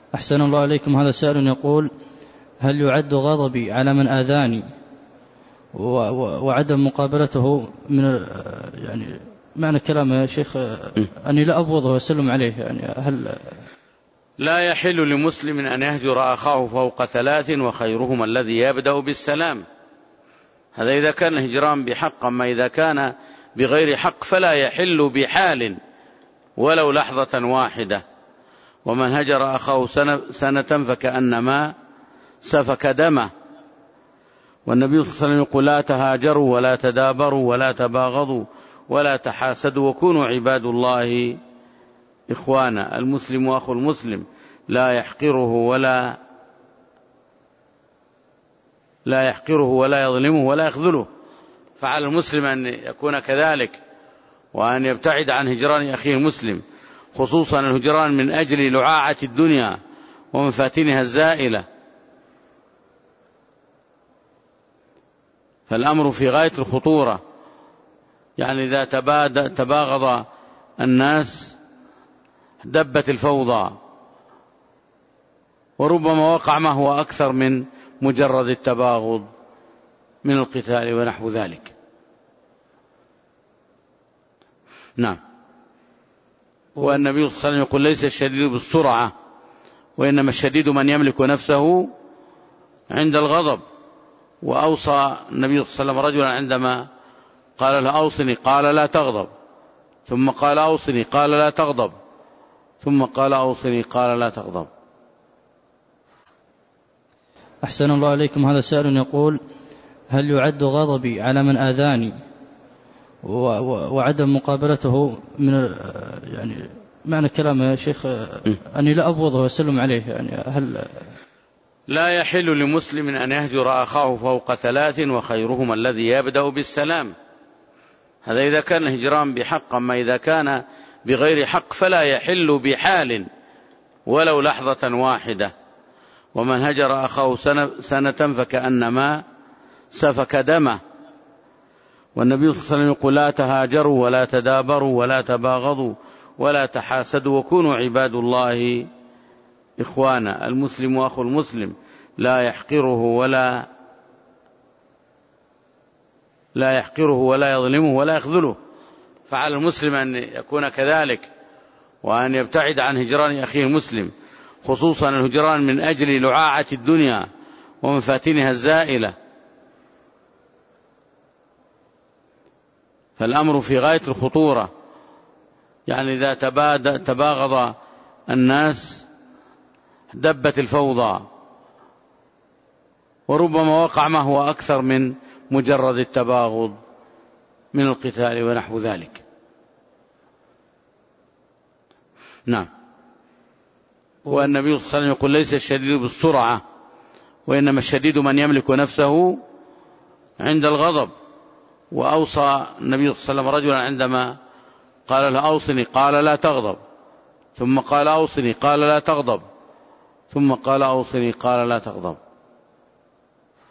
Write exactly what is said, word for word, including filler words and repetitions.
أحسن الله عليكم. هذا سائل يقول: هل يعد غضبي على من آذاني وعدم مقابلته من يعني معنى كلامه يا شيخ أني لا أبغضه وأسلم عليه، يعني هل لا يحل لمسلم أن يهجر أخاه فوق ثلاث وخيرهما الذي يبدأ بالسلام. هذا إذا كان الهجران بحق، أما إذا كان بغير حق فلا يحل بحال ولو لحظة واحدة. ومن هجر أخاه سنة فكأنما سفك دمه. والنبي صلى الله عليه وسلم يقول: لا تهاجروا ولا تدابروا ولا تباغضوا ولا تحاسدوا وكونوا عباد الله إخوانا. المسلم أخو المسلم لا يحقره ولا لا يحقره ولا يظلمه ولا يخذله. فعلى المسلم أن يكون كذلك، وأن يبتعد عن هجران أخيه المسلم، خصوصا الهجران من أجل لعاعة الدنيا ومفاتنها الزائلة. فالأمر في غاية الخطورة، يعني إذا تباغض الناس دبت الفوضى، وربما وقع ما هو أكثر من مجرد التباغض من القتال ونحو ذلك. نعم. والنبي صلى الله عليه وسلم يقول: ليس الشديد بالسرعة وإنما الشديد من يملك نفسه عند الغضب. وأوصى النبي صلى الله عليه وسلم رجلا عندما قال له: أوصني، قال: لا تغضب. ثم قال: أوصني، قال: لا تغضب. ثم قال: أوصني، قال: لا تغضب. أحسن الله عليكم. هذا سائل يقول: هل يعد غضبي على من آذاني وعدم مقابلته من يعني معنى كلامه يا شيخ أني لا أبغضه وأسلم عليه، يعني هل لا يحل لمسلم أن يهجر أخاه فوق ثلاث وخيرهما الذي يبدأ بالسلام. هذا إذا كان الهجران بحق، أما إذا كان بغير حق فلا يحل بحال ولو لحظة واحدة. ومن هجر أخاه سنة فكأنما سفك دمه. والنبي صلى الله عليه وسلم يقول: لا تهاجروا ولا تدابروا ولا تباغضوا ولا تحاسدوا وكونوا عباد الله إخوانا. المسلم أخو المسلم لا يحقره ولا لا يحقره ولا يظلمه ولا يخذله. فعلى المسلم أن يكون كذلك، وأن يبتعد عن هجران أخيه المسلم، خصوصا الهجران من أجل لعاعة الدنيا ومفاتنها الزائلة. فالأمر في غاية الخطورة، يعني إذا تباغض الناس دبت الفوضى، وربما وقع ما هو أكثر من مجرد التباغض من القتال ونحو ذلك. نعم. والنبي صلى الله عليه وسلم يقول: ليس الشديد بالسرعة وإنما الشديد من يملك نفسه عند الغضب. وأوصى النبي صلى الله عليه وسلم رجلا عندما قال له: أوصني، قال: لا تغضب. ثم قال: أوصني، قال: لا تغضب. ثم قال: أوصني، قال: لا تغضب.